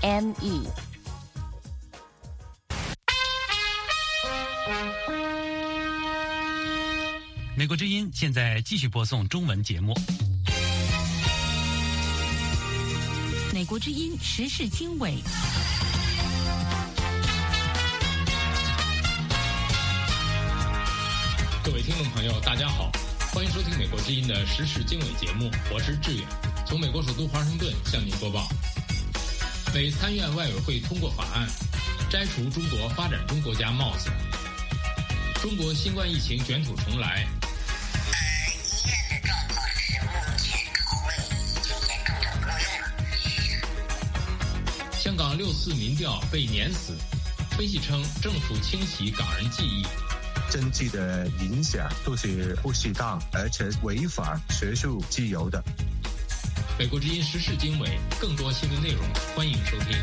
美国之音现在继续播送中文节目。 美国之音时事经纬。 各位听众朋友，大家好，欢迎收听美国之音的时事经纬节目，我是志远，从美国首都华盛顿向您播报。美参院外委会通过法案，摘除中国发展中国家帽子。中国新冠疫情卷土重来。 医院的状况是目前考虑已经严重的不能用了。 香港6·4民调被碾死，分析称政府清洗港人记忆。 政治的影响都是不适当，而且违反学术自由的。 美国之音时事经纬，更多新闻内容，欢迎收听。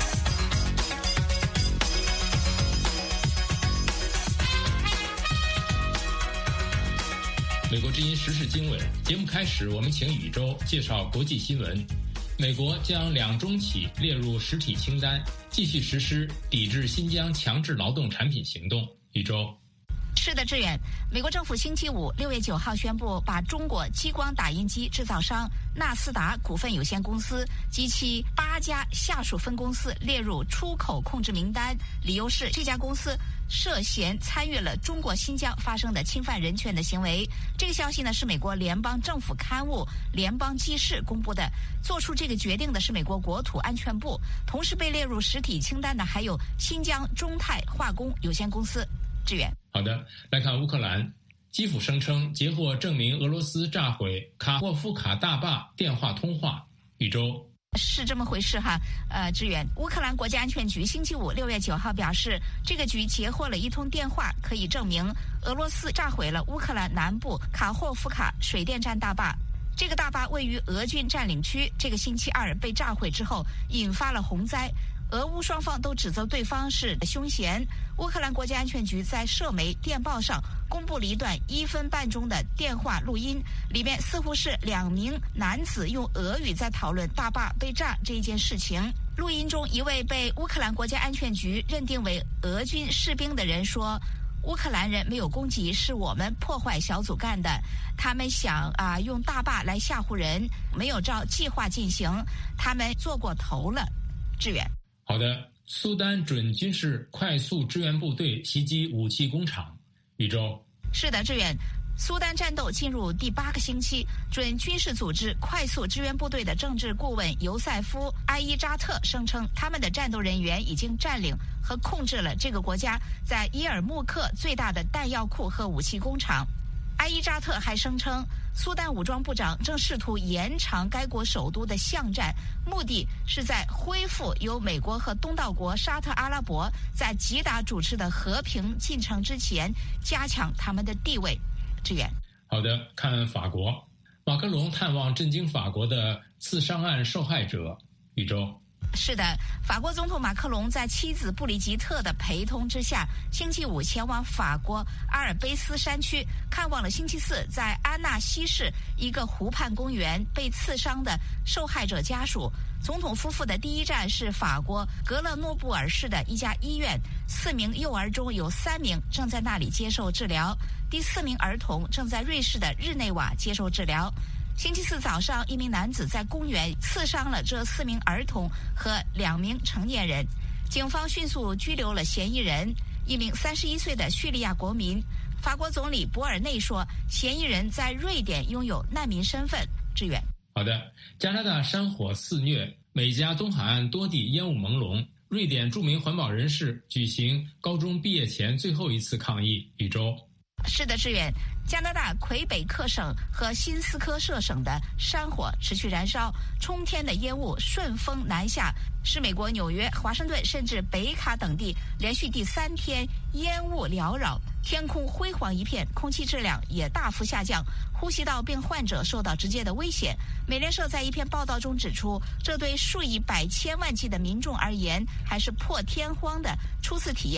美国之音时事经纬节目开始，我们请宇宙介绍国际新闻。美国将2中起列入实体清单，继续实施抵制新疆强制劳动产品行动。宇宙。 是的，志远。美国政府星期五6月9号宣布，把中国激光打印机制造商纳斯达股份有限公司及其8家下属分公司列入出口控制名单，理由是这家公司涉嫌参与了中国新疆发生的侵犯人权的行为。这个消息呢是美国联邦政府刊物《联邦纪事》公布的。做出这个决定的是美国国土安全部。同时被列入实体清单的还有新疆中泰化工有限公司。志远。 好的，来看乌克兰。基辅声称截获证明俄罗斯炸毁卡霍夫卡大坝电话通话。宇宙。 是这么回事哈，志远。乌克兰国家安全局星期五6月9号表示，这个局截获了一通电话，可以证明俄罗斯炸毁了乌克兰南部卡霍夫卡水电站大坝。这个大坝位于俄军占领区，这个星期二被炸毁之后，引发了洪灾。俄乌双方都指责对方是凶嫌。乌克兰国家安全局在社媒电报上公布了一段1分半钟的电话录音，里面似乎是2名男子用俄语在讨论大坝被炸这一件事情。录音中，一位被乌克兰国家安全局认定为俄军士兵的人说，乌克兰人没有攻击，是我们破坏小组干的，他们想用大坝来吓唬人，没有照计划进行，他们做过头了。志远。 好的，苏丹准军事快速支援部队袭击武器工厂。宇宙。 是的，志远。苏丹战斗进入第8个星期，准军事组织快速支援部队的政治顾问尤塞夫·埃伊扎特声称，他们的战斗人员已经占领和控制了这个国家在伊尔木克最大的弹药库和武器工厂。埃伊扎特还声称，苏丹武装部长正试图延长该国首都的巷战，目的是在恢复由美国和东道国沙特阿拉伯在吉达主持的和平进程之前，加强他们的地位。志远。 好的，看法国。马克龙探望震惊法国的刺伤案受害者。宇宙。 是的，法国总统马克龙在妻子布里吉特的陪同之下，星期五前往法国阿尔卑斯山区，看望了星期四在安纳西市一个湖畔公园被刺伤的受害者家属。总统夫妇的第一站是法国格勒诺布尔市的一家医院，4名幼儿中有3名正在那里接受治疗，第4名儿童正在瑞士的日内瓦接受治疗。星期四早上，一名男子在公园刺伤了这4名儿童和2名成年人。警方迅速拘留了嫌疑人，一名31岁的叙利亚国民。法国总理博尔内说，嫌疑人在瑞典拥有难民身份。志远。 好的，加拿大山火肆虐，美加东海岸多地烟雾朦胧。瑞典著名环保人士举行高中毕业前最后一次抗议。宇宙。 是的，志远。加拿大魁北克省和新斯科舍省的山火持续燃烧，冲天的烟雾顺风南下，使美国纽约、华盛顿甚至北卡等地连续第3天烟雾缭绕，天空灰黄一片，空气质量也大幅下降，呼吸道病患者受到直接的危险。美联社在一篇报道中指出，这对数以百千万计的民众而言还是破天荒的初次体验。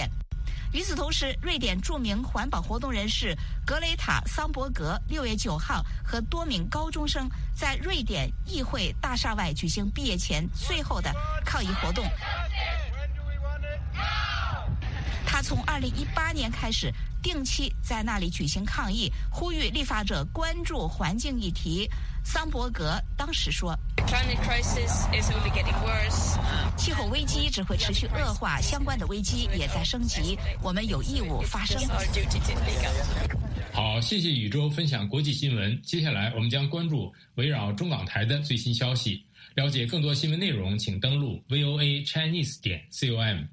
与此同时，瑞典著名环保活动人士格雷塔·桑伯格6月9号和多名高中生在瑞典议会大厦外举行毕业前最后的抗议活动。他从2018年开始定期在那里举行抗议，呼吁立法者关注环境议题。桑伯格当时说，气候危机只会持续恶化，相关的危机也在升级，我们有义务发声。 好，谢谢宇宙分享国际新闻。接下来我们将关注围绕中港台的最新消息。了解更多新闻内容，请登录 voachinese.com。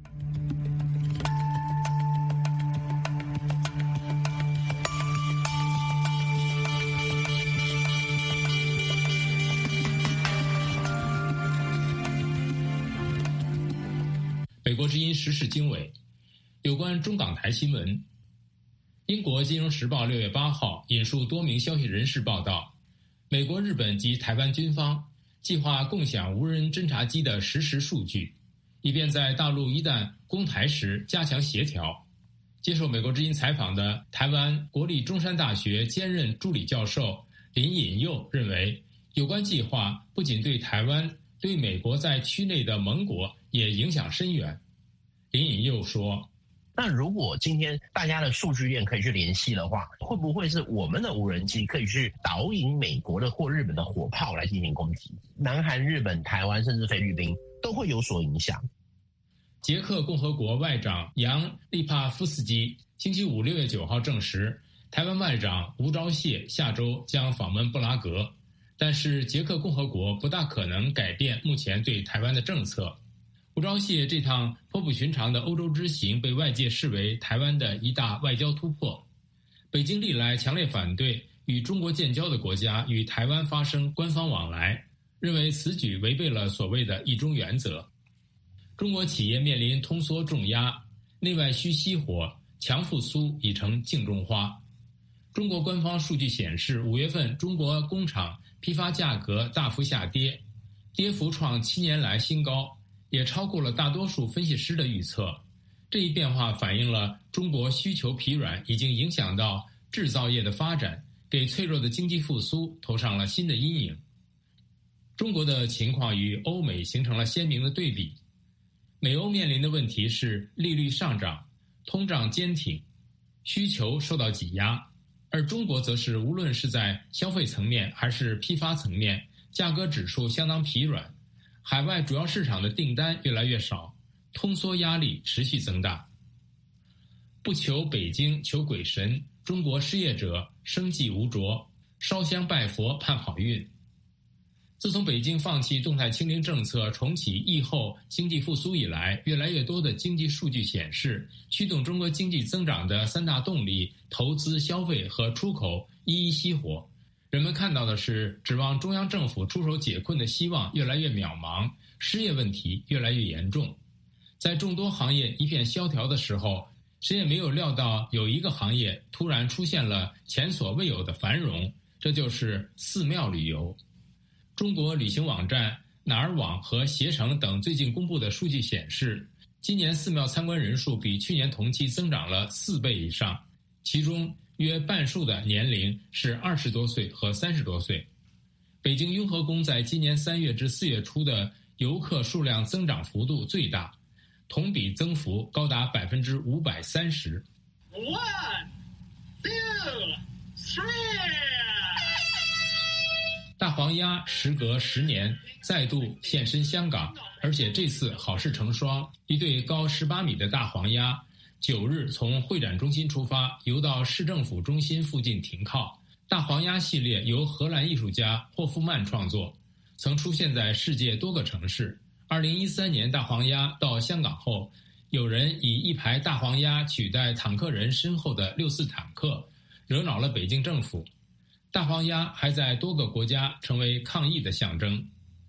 美国之音时事经纬，有关中港台新闻。英国金融时报6月8号引述多名消息人士报道，美国、日本及台湾军方计划共享无人侦察机的实时数据，以便在大陆一旦攻台时加强协调。接受美国之音采访的台湾国立中山大学兼任助理教授林引佑认为，有关计划不仅对台湾，对美国在区内的盟国也影响深远。林引佑说， 那如果今天大家的数据链可以去联系的话，会不会是我们的无人机可以去导引美国的或日本的火炮来进行攻击？南韩、日本、台湾甚至菲律宾都会有所影响。 捷克共和国外长扬利帕夫斯基星期五6月9号证实，台湾外长吴钊燮下周将访问布拉格，但是捷克共和国不大可能改变目前对台湾的政策。吴钊燮这趟颇不寻常的欧洲之行被外界视为台湾的一大外交突破。北京历来强烈反对与中国建交的国家与台湾发生官方往来，认为此举违背了所谓的一中原则。中国企业面临通缩重压，内外需熄火，强复苏已成镜中花。中国官方数据显示，5月份中国工厂批发价格大幅下跌，跌幅创7年来新高，也超过了大多数分析师的预测。这一变化反映了中国需求疲软已经影响到制造业的发展，给脆弱的经济复苏投上了新的阴影。中国的情况与欧美形成了鲜明的对比。美欧面临的问题是利率上涨，通胀坚挺，需求受到挤压，而中国则是无论是在消费层面还是批发层面，价格指数相当疲软，海外主要市场的订单越来越少，通缩压力持续增大。不求北京求鬼神，中国失业者生计无着，烧香拜佛盼好运。自从北京放弃动态清零政策，重启疫后经济复苏以来，越来越多的经济数据显示，驱动中国经济增长的3大动力投资、消费和出口一一熄火。人们看到的是，指望中央政府出手解困的希望越来越渺茫，失业问题越来越严重。在众多行业一片萧条的时候，谁也没有料到有一个行业突然出现了前所未有的繁荣，这就是寺庙旅游。中国旅行网站哪儿网和携程等最近公布的数据显示，今年寺庙参观人数比去年同期增长了4倍以上，其中约半数的年龄是20多岁和30多岁。北京雍和宫在今年3月至4月初的游客数量增长幅度最大，同比增幅高达530%。1, 2, 3。大黄鸭时隔10年再度现身香港，而且这次好事成双，一对高18米的大黄鸭9日从会展中心出发，游到市政府中心附近停靠。大黄鸭系列由荷兰艺术家霍夫曼创作，曾出现在世界多个城市。2013年大黄鸭到香港后，有人以一排大黄鸭取代坦克人身后的64坦克，惹恼了北京政府。大黄鸭还在多个国家成为抗议的象征。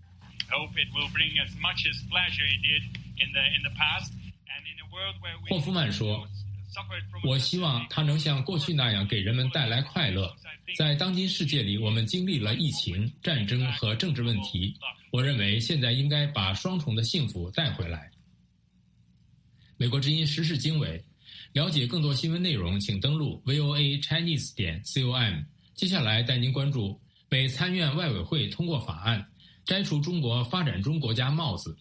霍夫曼说，我希望它能像过去那样给人们带来快乐。在当今世界里，我们经历了疫情、战争和政治问题，我认为现在应该把双重的幸福带回来。 美国之音时事经纬，了解更多新闻内容，请登录 voachinese.com。接下来带您关注美参院外委会通过法案，摘除中国发展中国家帽子。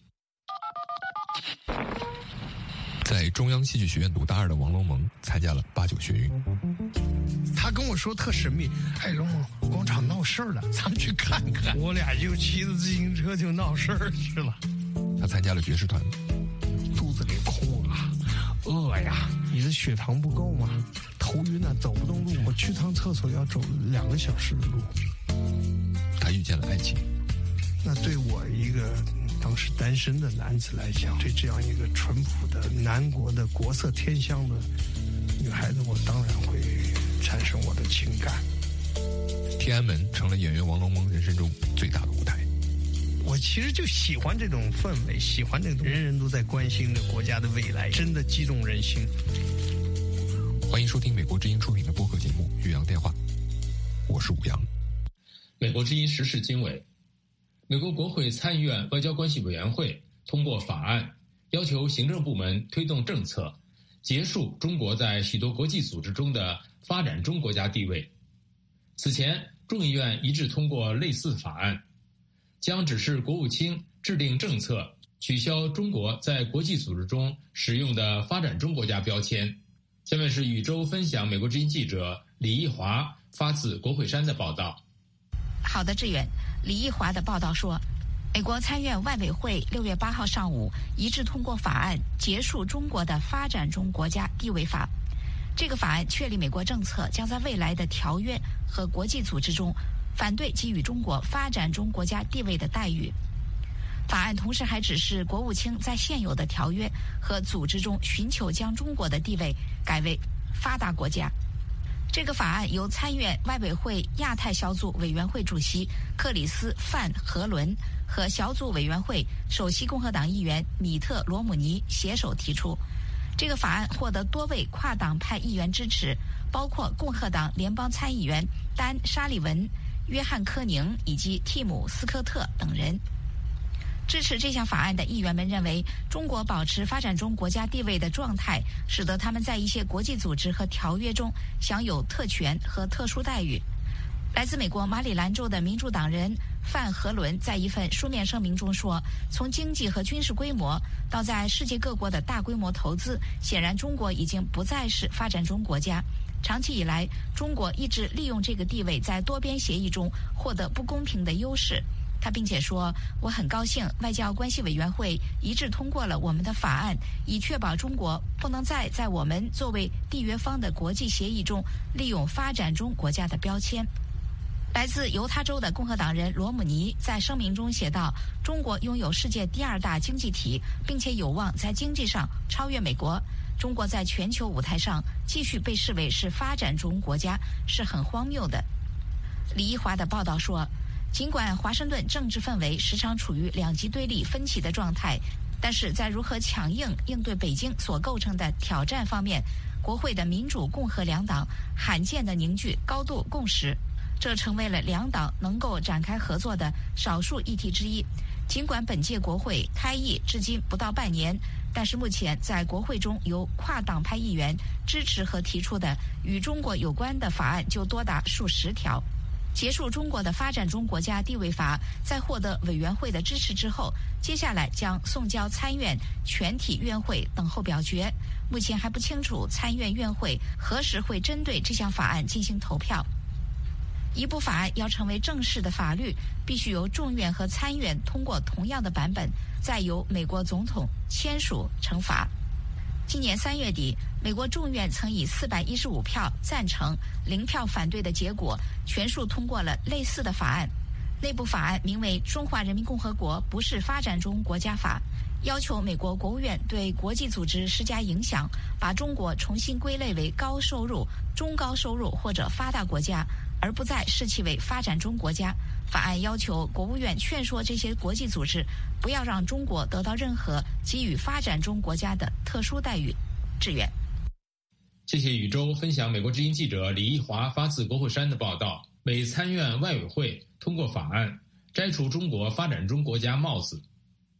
在中央戏剧学院读大二的王龙蒙参加了89学运。 他跟我说特神秘，哎，龙蒙广场闹事儿了，咱们去看看。我俩就骑着自行车就闹事儿去了。 他参加了爵士团。 肚子里空啊，饿呀，你的血糖不够吗？头晕啊，走不动路，我去趟厕所要走2个小时的路。 他遇见了爱情。 那对我一个当时单身的男子来讲，对这样一个淳朴的南国的国色天香的女孩子，我当然会产生我的情感。 天安门成了演员王龙蒙人生中最大的舞台。 我其实就喜欢这种氛围，喜欢这种人人都在关心着国家的未来，真的激动人心。 欢迎收听美国之音出品的播客节目《岳阳电话》，我是武阳。 美国之音时事经纬。美国国会参议院外交关系委员会通过法案，要求行政部门推动政策，结束中国在许多国际组织中的发展中国家地位。此前，众议院一致通过类似法案，将指示国务卿制定政策，取消中国在国际组织中使用的发展中国家标签。下面是宇宙分享美国之音记者李义华发自国会山的报道。 好的，志远。李义华的报道说，美国参院外委会6月8号上午一致通过法案，结束中国的发展中国家地位法。这个法案确立美国政策将在未来的条约和国际组织中反对给予中国发展中国家地位的待遇。法案同时还指示国务卿在现有的条约和组织中寻求将中国的地位改为发达国家。这个法案由参院外委会亚太小组委员会主席克里斯·范·和伦和小组委员会首席共和党议员米特·罗姆尼携手提出。这个法案获得多位跨党派议员支持，包括共和党联邦参议员丹·沙利文、约翰·科宁以及蒂姆·斯科特等人。支持这项法案的议员们认为，中国保持发展中国家地位的状态，使得他们在一些国际组织和条约中享有特权和特殊待遇。来自美国马里兰州的民主党人范·和伦在一份书面声明中说，从经济和军事规模到在世界各国的大规模投资，显然中国已经不再是发展中国家。长期以来，中国一直利用这个地位在多边协议中获得不公平的优势。他并且说，我很高兴外交关系委员会一致通过了我们的法案，以确保中国不能再在我们作为缔约方的国际协议中利用发展中国家的标签。来自犹他州的共和党人罗姆尼在声明中写道，中国拥有世界第2大经济体，并且有望在经济上超越美国。中国在全球舞台上继续被视为是发展中国家，是很荒谬的。李义华的报道说，尽管华盛顿政治氛围时常处于两极对立分歧的状态，但是在如何强硬应对北京所构成的挑战方面，国会的民主共和两党罕见地凝聚高度共识，这成为了两党能够展开合作的少数议题之一。尽管本届国会开议至今不到半年，但是目前在国会中由跨党派议员支持和提出的与中国有关的法案就多达数十条。结束中国的发展中国家地位法在获得委员会的支持之后，接下来将送交参院全体院会等候表决。目前还不清楚参院院会何时会针对这项法案进行投票。一部法案要成为正式的法律，必须由众院和参院通过同样的版本，再由美国总统签署成法。今年3月底，美国众院曾以415票赞成、0票反对的结果，全数通过了类似的法案。那部法案名为《中华人民共和国不是发展中国家法》，要求美国国务院对国际组织施加影响，把中国重新归类为高收入、中高收入或者发达国家，而不再视其为发展中国家。法案要求国务院劝说这些国际组织不要让中国得到任何给予发展中国家的特殊待遇。志远， 谢谢宇宙分享美国之音记者李义华发自国会山的报道。美参院外委会通过法案，摘除中国发展中国家帽子。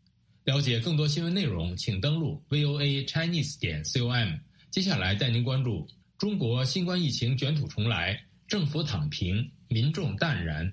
了解更多新闻内容，请登录 voachinese.com。接下来带您关注中国新冠疫情卷土重来，政府躺平，民众淡然。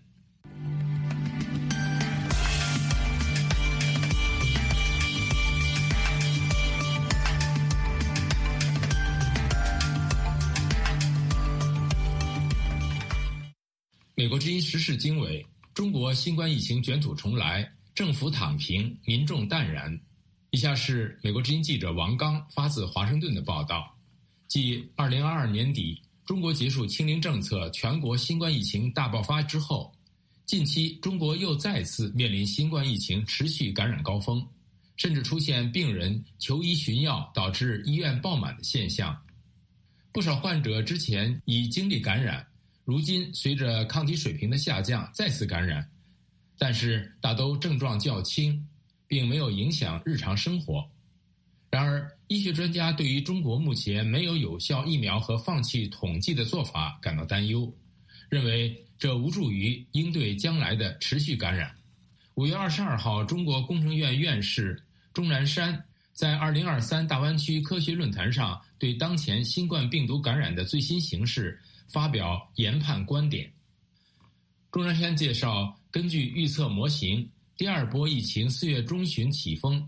美国之音时事经纬：中国新冠疫情卷土重来，政府躺平，民众淡然。以下是美国之音记者王刚发自华盛顿的报道。继2022年底中国结束清零政策，全国新冠疫情大爆发之后，近期中国又再次面临新冠疫情持续感染高峰，甚至出现病人求医寻药导致医院爆满的现象。不少患者之前已经历感染，如今随着抗体水平的下降再次感染，但是大都症状较轻，并没有影响日常生活。然而，医学专家对于中国目前没有有效疫苗和放弃统计的做法感到担忧，认为这无助于应对将来的持续感染。5月22号，中国工程院院士钟南山在2023大湾区科学论坛上对当前新冠病毒感染的最新形势发表研判观点。钟南山介绍，根据预测模型，第二波疫情4月中旬起风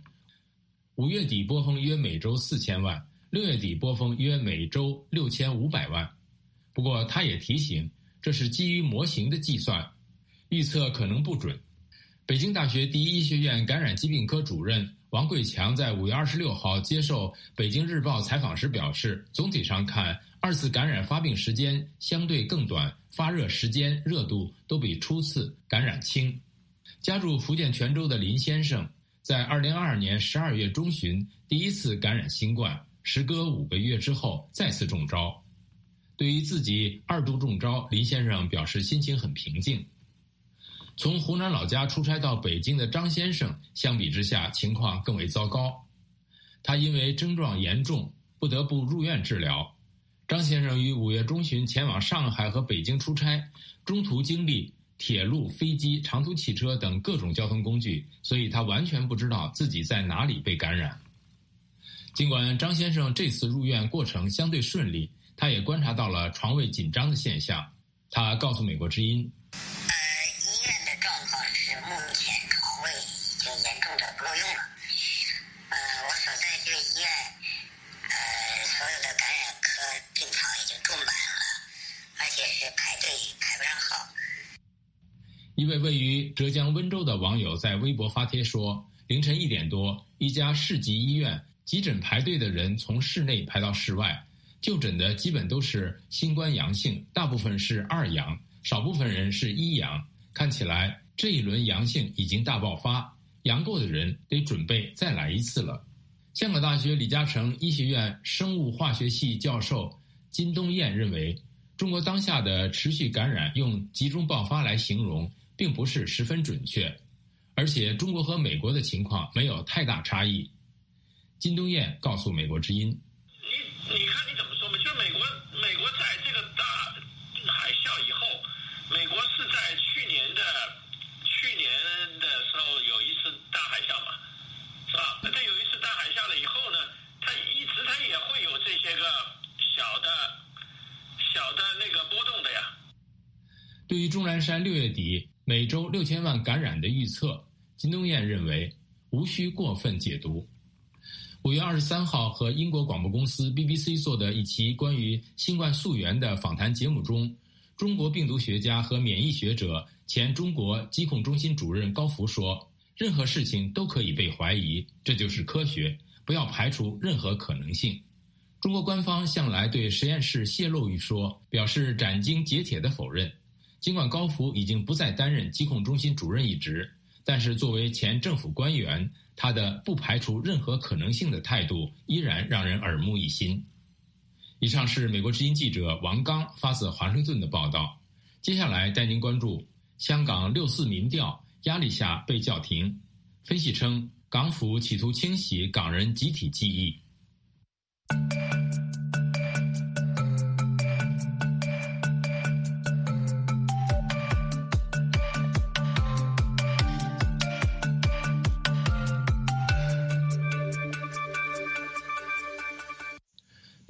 ，5月底波峰约每周4000万，6月底波峰约每周6500万。不过他也提醒，这是基于模型的计算，预测可能不准。北京大学第一医学院感染疾病科主任王贵强在5月26号接受北京日报采访时表示，总体上看，二次感染发病时间相对更短，发热时间、热度都比初次感染轻。家住福建泉州的林先生在2022年12月中旬第一次感染新冠，时隔5个月之后再次中招。对于自己2度中招，林先生表示心情很平静。从湖南老家出差到北京的张先生相比之下情况更为糟糕，他因为症状严重不得不入院治疗。张先生于5月中旬前往上海和北京出差，中途经历铁路、飞机、长途汽车等各种交通工具，所以他完全不知道自己在哪里被感染。尽管张先生这次入院过程相对顺利，他也观察到了床位紧张的现象。他告诉美国之音， 医院的状况是目前床位已经严重的不够用了。我所在这个医院，所有的感染科病床已经住满了，而且是排队排不上号。 一位位于浙江温州的网友在微博发帖说，凌晨1点多，一家市级医院急诊排队的人从室内排到室外，就诊的基本都是新冠阳性，大部分是2阳，少部分人是1阳。看起来这一轮阳性已经大爆发，阳过的人得准备再来一次了。香港大学李嘉诚医学院生物化学系教授金东彦认为，中国当下的持续感染用集中爆发来形容并不是十分准确，而且中国和美国的情况没有太大差异。金东彦告诉美国之音， 你看你怎么说嘛？就是美国在这个大海啸以后，美国是在去年的时候有一次大海啸嘛，是吧？那有一次大海啸了以后呢，它也会有这些个小的那个波动的呀。 对于钟南山6月底每周6000万感染的预测，金东彦认为无需过分解读。5月23号和英国广播公司 BBC 做的一期关于新冠溯源的访谈节目中，中国病毒学家和免疫学者前中国疾控中心主任高福说，任何事情都可以被怀疑，这就是科学，不要排除任何可能性。中国官方向来对实验室泄露一说表示斩钉截铁的否认。尽管高福已经不再担任疾控中心主任一职，但是作为前政府官员，他的不排除任何可能性的态度依然让人耳目一新。以上是美国之音记者王刚发自华盛顿的报道。接下来带您关注香港6·4民调压力下被叫停，分析称港府企图清洗港人集体记忆。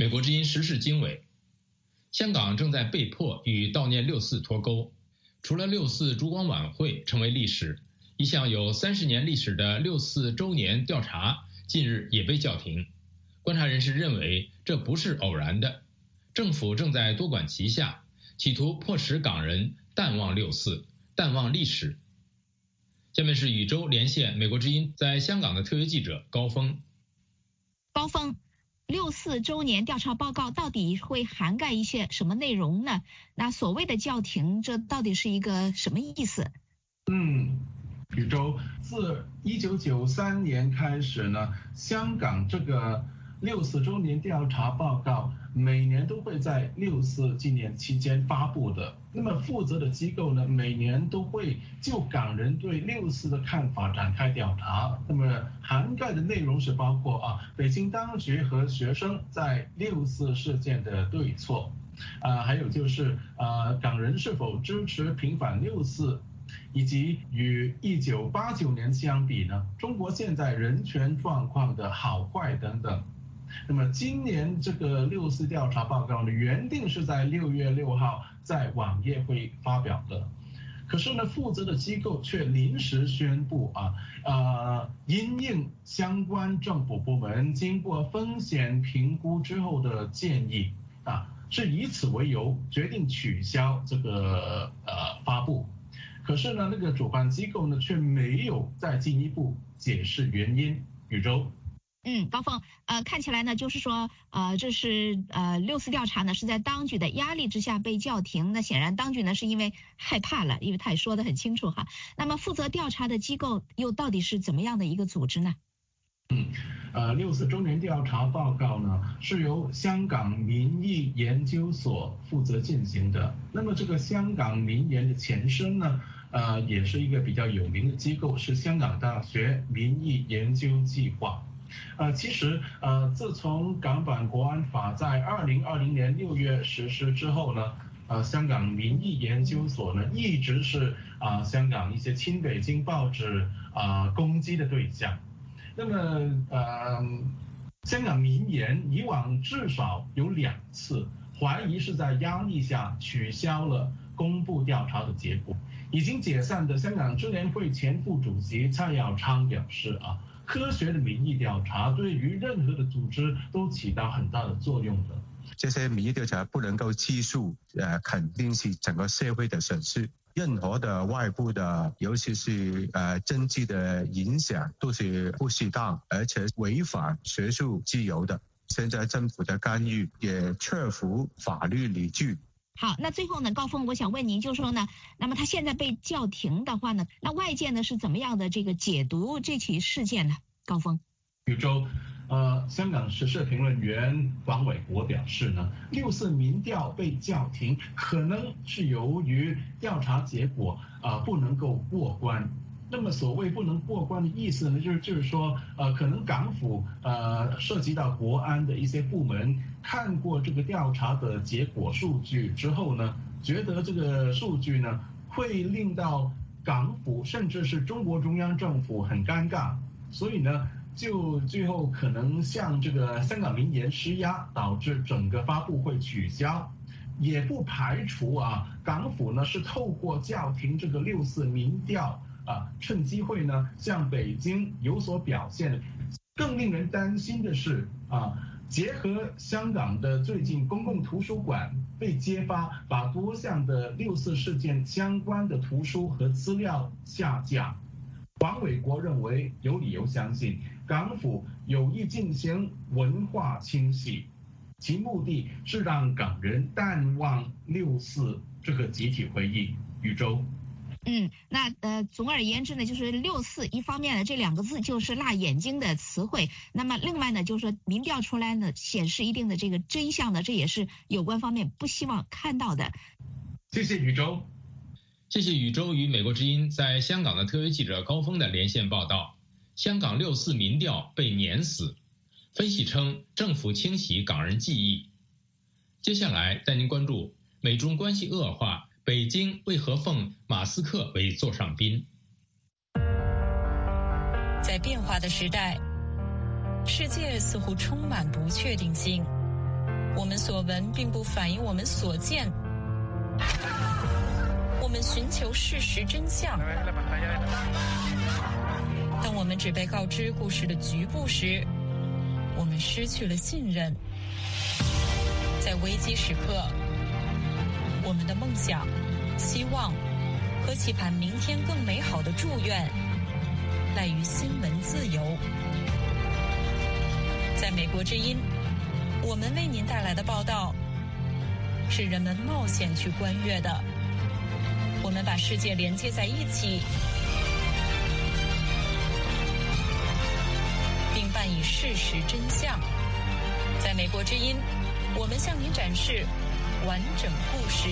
美国之音时事经纬。香港正在被迫与悼念六四脱钩。除了六四烛光晚会成为历史，一项有30年历史的六四周年调查近日也被叫停。观察人士认为这不是偶然的，政府正在多管齐下，企图迫使港人淡忘六四，淡忘历史。下面是宇宙连线美国之音在香港的特约记者高峰。 高峰，六四周年调查报告到底会涵盖一些什么内容呢？那所谓的叫停，这到底是一个什么意思？ 宇宙，自1993年开始呢，香港这个六四周年调查报告每年都会在六四纪念期间发布的。那么负责的机构呢，每年都会就港人对六四的看法展开调查。那么涵盖的内容是包括北京当局和学生在六四事件的对错，还有就是港人是否支持平反六四，以及与1989年相比呢，中国现在人权状况的好坏等等。那么今年这个六四调查报告呢，原定是在6月6号在网页会发表的，可是呢，负责的机构却临时宣布因应相关政府部门经过风险评估之后的建议是以此为由决定取消这个发布。可是呢，那个主办机构呢却没有再进一步解释原因。宇宙。 高峰，看起来呢，就是说，这是六四调查呢是在当局的压力之下被叫停。那显然当局呢是因为害怕了，因为他也说得很清楚哈。那么负责调查的机构又到底是怎么样的一个组织呢？ 六四周年调查报告呢是由香港民意研究所负责进行的。那么这个香港民研的前身呢，也是一个比较有名的机构，是香港大学民意研究计划。其实自从港版国安法在2020年6月实施之后呢，香港民意研究所呢一直是香港一些亲北京报纸攻击的对象。那么香港民研以往至少有2次怀疑是在压力下取消了公布调查的结果。已经解散的香港支联会前副主席蔡耀昌表示科学的民意调查对于任何的组织都起到很大的作用的。 这些民意调查不能够计数，肯定是整个社会的损失。任何的外部的，尤其是政治的影响，都是不适当，而且违反学术自由的。现在政府的干预也确符法律理据。 好，那最后呢，高峰，我想问您，就是说呢，那么他现在被叫停的话呢，那外界呢是怎么样的这个解读这起事件呢？高峰。 宇宙，香港时事评论员黄伟国表示呢，六四民调被叫停，可能是由于调查结果不能够过关。那么所谓不能过关的意思呢，就是说可能港府涉及到国安的一些部门看过这个调查的结果数据之后呢，觉得这个数据呢会令到港府甚至是中国中央政府很尴尬，所以呢就最后可能向这个香港民研施压，导致整个发布会取消。也不排除港府呢是透过叫停这个六四民调趁机会呢向北京有所表现。更令人担心的是结合香港的最近公共图书馆被揭发把多项的六四事件相关的图书和资料下架，黄伟国认为有理由相信港府有意进行文化清洗，其目的是让港人淡忘六四这个集体回忆。宇宙。 那总而言之呢，就是六四一方面呢，这2个字就是辣眼睛的词汇。那么另外呢，就是说民调出来呢，显示一定的这个真相呢，这也是有关方面不希望看到的。 谢谢宇宙。 谢谢宇宙与美国之音在香港的特约记者高峰的连线报道。香港六四民调被碾死，分析称政府清洗港人记忆。接下来带您关注美中关系恶化，北京为何奉马斯克为座上宾？ 在变化的时代，世界似乎充满不确定性。 我们所闻并不反映我们所见。我们寻求事实真相。当我们只被告知故事的局部时，我们失去了信任。在危机时刻，我们的梦想、希望和期盼明天更美好的祝愿，赖于新闻自由。在美国之音，我们为您带来的报道是人们冒险去观阅的。我们把世界连接在一起，并伴以事实真相。在美国之音，我们向您展示完整故事。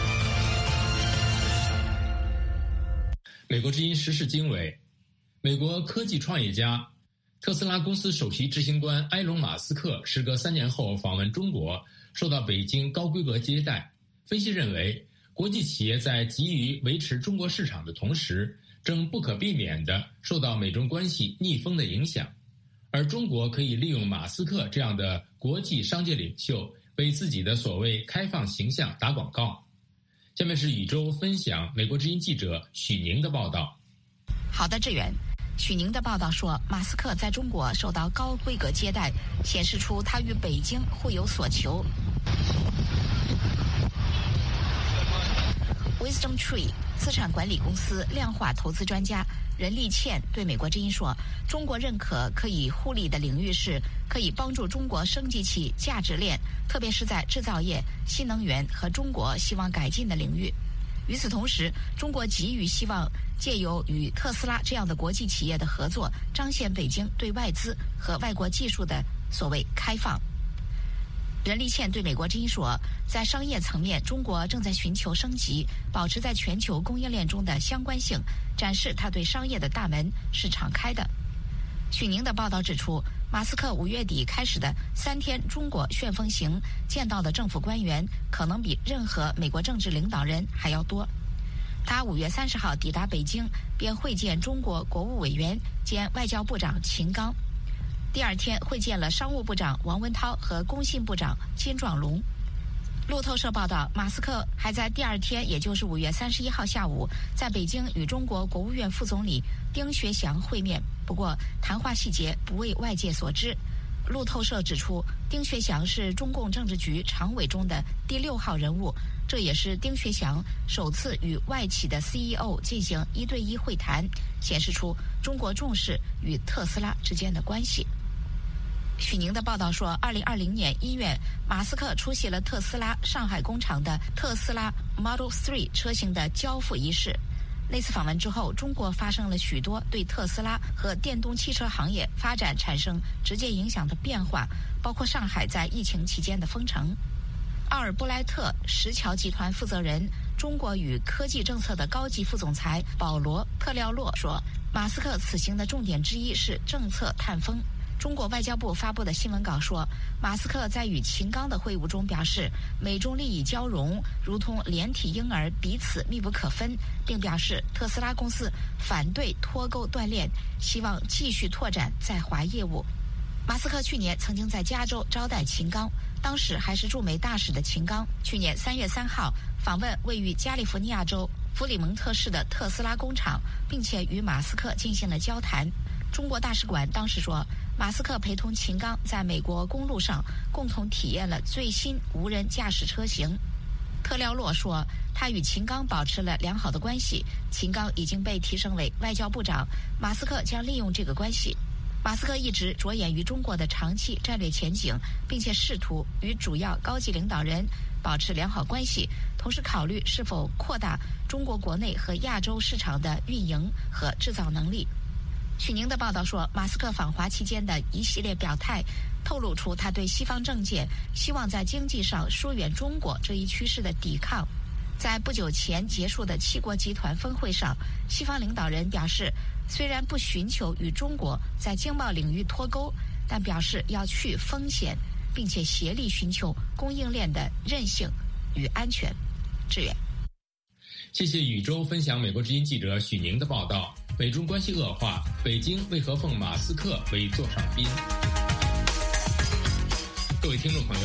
美国之音时事经纬，美国科技创业家特斯拉公司首席执行官埃隆·马斯克时隔3年后访问中国，受到北京高规格接待。分析认为，国际企业在急于维持中国市场的同时，正不可避免地受到美中关系逆风的影响，而中国可以利用马斯克这样的国际商界领袖，为自己的所谓开放形象打广告。下面是宇宙分享美国之音记者许宁的报道。 好的，志远。许宁的报道说，马斯克在中国受到高规格接待，显示出他与北京互有所求。Wisdom Tree 资产管理公司量化投资专家任立倩对美国之音说，中国认可可以互利的领域是可以帮助中国升级其价值链，特别是在制造业、新能源和中国希望改进的领域。与此同时，中国急于希望借由与特斯拉这样的国际企业的合作，彰显北京对外资和外国技术的所谓开放。任立倩对美国之音说，在商业层面，中国正在寻求升级，保持在全球供应链中的相关性，展示他对商业的大门是敞开的。许宁的报道指出，马斯克5月底开始的3天中国旋风行见到的政府官员可能比任何美国政治领导人还要多。他5月30号抵达北京，便会见中国国务委员兼外交部长秦刚。第2天会见了商务部长王文涛和工信部长金壮龙。路透社报道，马斯克还在第2天，也就是5月31号下午，在北京与中国国务院副总理丁薛祥会面，不过谈话细节不为外界所知。路透社指出，丁薛祥是中共政治局常委中的第6号人物，这也是丁薛祥首次与外企的 CEO 进行1对1会谈，显示出中国重视与特斯拉之间的关系。许宁的报道说，2020年1月，马斯克出席了特斯拉上海工厂的特斯拉 Model 3车型的交付仪式。那次访问之后，中国发生了许多对特斯拉和电动汽车行业发展产生直接影响的变化，包括上海在疫情期间的封城。奥尔布莱特石桥集团负责人、中国与科技政策的高级副总裁保罗·特廖洛说，马斯克此行的重点之一是政策探风。中国外交部发布的新闻稿说，马斯克在与秦刚的会晤中表示，美中利益交融如同连体婴儿，彼此密不可分，并表示特斯拉公司反对脱钩断链，希望继续拓展在华业务。马斯克去年曾经在加州招待秦刚，当时还是驻美大使的秦刚，去年3月3号访问位于加利福尼亚州弗里蒙特市的特斯拉工厂，并且与马斯克进行了交谈。中国大使馆当时说，马斯克陪同秦刚在美国公路上共同体验了最新无人驾驶车型。特廖洛说，他与秦刚保持了良好的关系，秦刚已经被提升为外交部长，马斯克将利用这个关系。马斯克一直着眼于中国的长期战略前景，并且试图与主要高级领导人保持良好关系，同时考虑是否扩大中国国内和亚洲市场的运营和制造能力。许宁的报道说，马斯克访华期间的一系列表态透露出他对西方政界希望在经济上疏远中国这一趋势的抵抗。在不久前结束的7国集团峰会上，西方领导人表示，虽然不寻求与中国在经贸领域脱钩，但表示要去风险，并且协力寻求供应链的韧性与安全。志远， 谢谢宇宙分享美国之音记者许宁的报道。美中关系恶化，北京为何奉马斯克为座上宾？各位听众朋友，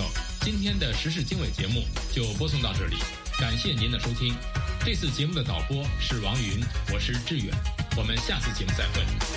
今天的时事经纬节目就播送到这里，感谢您的收听。这次节目的导播是王云，我是志远，我们下次节目再会。